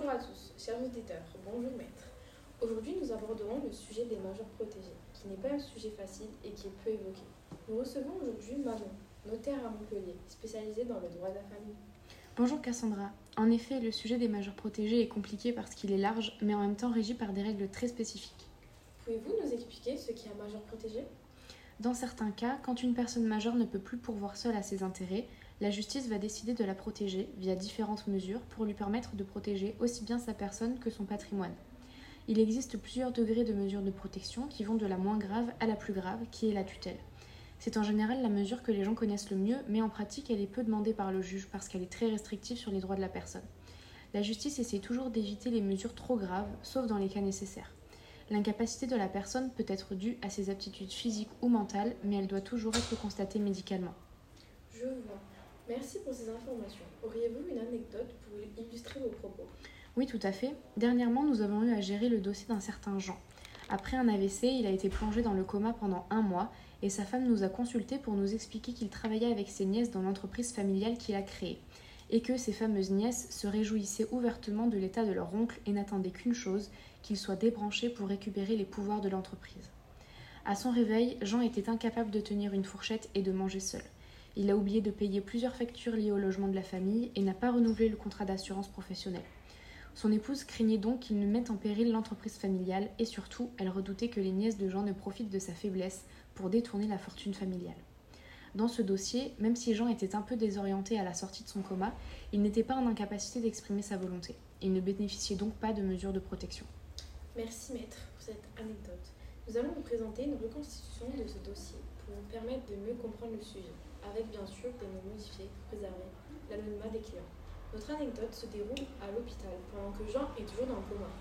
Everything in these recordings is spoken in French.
à tous, chers auditeurs, bonjour maître. Aujourd'hui, nous aborderons le sujet des majeurs protégés, qui n'est pas un sujet facile et qui est peu évoqué. Nous recevons aujourd'hui Manon, notaire à Montpellier, spécialisée dans le droit de la famille. Bonjour Cassandra. En effet, le sujet des majeurs protégés est compliqué parce qu'il est large, mais en même temps régi par des règles très spécifiques. Pouvez-vous nous expliquer ce qu'est un majeur protégé ? Dans certains cas, quand une personne majeure ne peut plus pourvoir seule à ses intérêts, la justice va décider de la protéger via différentes mesures pour lui permettre de protéger aussi bien sa personne que son patrimoine. Il existe plusieurs degrés de mesures de protection qui vont de la moins grave à la plus grave, qui est la tutelle. C'est en général la mesure que les gens connaissent le mieux, mais en pratique, elle est peu demandée par le juge parce qu'elle est très restrictive sur les droits de la personne. La justice essaie toujours d'éviter les mesures trop graves, sauf dans les cas nécessaires. L'incapacité de la personne peut être due à ses aptitudes physiques ou mentales, mais elle doit toujours être constatée médicalement. Je vois. Merci pour ces informations. Auriez-vous une anecdote pour illustrer vos propos ? Oui, tout à fait. Dernièrement, nous avons eu à gérer le dossier d'un certain Jean. Après un AVC, il a été plongé dans le coma pendant 1 mois et sa femme nous a consultés pour nous expliquer qu'il travaillait avec ses nièces dans l'entreprise familiale qu'il a créée et que ces fameuses nièces se réjouissaient ouvertement de l'état de leur oncle et n'attendaient qu'une chose, qu'il soit débranché pour récupérer les pouvoirs de l'entreprise. À son réveil, Jean était incapable de tenir une fourchette et de manger seul. Il a oublié de payer plusieurs factures liées au logement de la famille et n'a pas renouvelé le contrat d'assurance professionnelle. Son épouse craignait donc qu'il ne mette en péril l'entreprise familiale et surtout, elle redoutait que les nièces de Jean ne profitent de sa faiblesse pour détourner la fortune familiale. Dans ce dossier, même si Jean était un peu désorienté à la sortie de son coma, il n'était pas en incapacité d'exprimer sa volonté. Il ne bénéficiait donc pas de mesures de protection. Merci maître pour cette anecdote. Nous allons vous présenter une reconstitution de ce dossier pour vous permettre de mieux comprendre le sujet, avec bien sûr des mots modifiés pour préserver l'anonymat des clients. Notre anecdote se déroule à l'hôpital pendant que Jean est toujours dans le coma.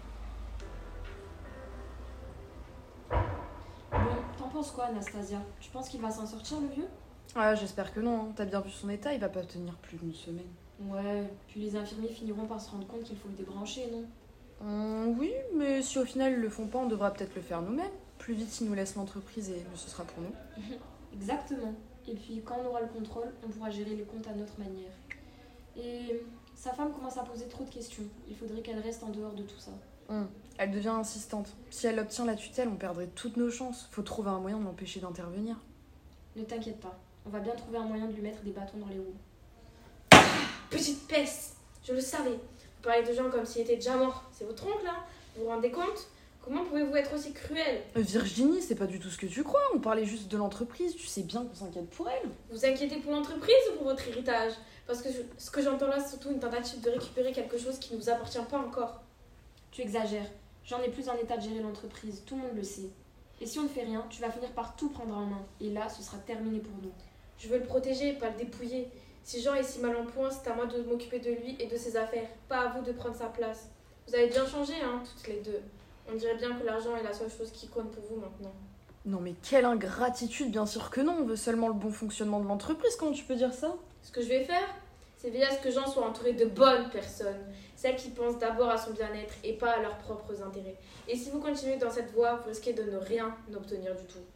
Bon, t'en penses quoi, Anastasia ? Tu penses qu'il va s'en sortir, le vieux ? Ah, j'espère que non. T'as bien vu son état, il va pas tenir plus d'une semaine. Ouais, puis les infirmiers finiront par se rendre compte qu'il faut le débrancher, non ? Oui, mais si au final ils le font pas, on devra peut-être le faire nous-mêmes. Plus vite ils nous laissent l'entreprise et mieux ce sera pour nous. Exactement. Et puis quand on aura le contrôle, on pourra gérer les comptes à notre manière. Et sa femme commence à poser trop de questions. Il faudrait qu'elle reste en dehors de tout ça. Elle devient insistante. Si elle obtient la tutelle, on perdrait toutes nos chances. Faut trouver un moyen de l'empêcher d'intervenir. Ne t'inquiète pas, on va bien trouver un moyen de lui mettre des bâtons dans les roues. Petite peste, je le savais. Vous parlez de Jean comme s'il était déjà mort. C'est votre oncle, là ? Vous vous rendez compte ? Comment pouvez-vous être aussi cruel ? Virginie, c'est pas du tout ce que tu crois. On parlait juste de l'entreprise. Tu sais bien qu'on s'inquiète pour elle. Vous vous inquiétez pour l'entreprise ou pour votre héritage ? Parce que ce que j'entends là, c'est surtout une tentative de récupérer quelque chose qui ne nous appartient pas encore. Tu exagères. Jean n'est plus en état de gérer l'entreprise, tout le monde le sait. Et si on ne fait rien, tu vas finir par tout prendre en main. Et là, ce sera terminé pour nous. Je veux le protéger, pas le dépouiller. Si Jean est si mal en point, c'est à moi de m'occuper de lui et de ses affaires, pas à vous de prendre sa place. Vous avez bien changé, hein, toutes les deux. On dirait bien que l'argent est la seule chose qui compte pour vous maintenant. Non mais quelle ingratitude, bien sûr que non. On veut seulement le bon fonctionnement de l'entreprise. Comment tu peux dire ça ? Ce que je vais faire, c'est veiller à ce que Jean soit entouré de bonnes personnes, celles qui pensent d'abord à son bien-être et pas à leurs propres intérêts. Et si vous continuez dans cette voie, vous risquez de ne rien obtenir du tout.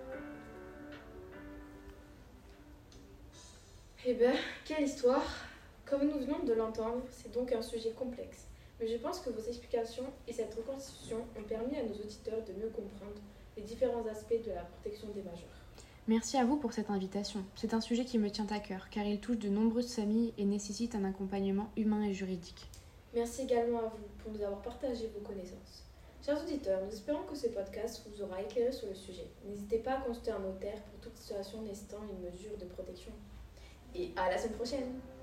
Eh ben, quelle histoire! Comme nous venons de l'entendre, c'est donc un sujet complexe. Mais je pense que vos explications et cette reconstitution ont permis à nos auditeurs de mieux comprendre les différents aspects de la protection des majeurs. Merci à vous pour cette invitation. C'est un sujet qui me tient à cœur, car il touche de nombreuses familles et nécessite un accompagnement humain et juridique. Merci également à vous pour nous avoir partagé vos connaissances. Chers auditeurs, nous espérons que ce podcast vous aura éclairé sur le sujet. N'hésitez pas à consulter un notaire pour toute situation nécessitant une mesure de protection. Et à la semaine prochaine!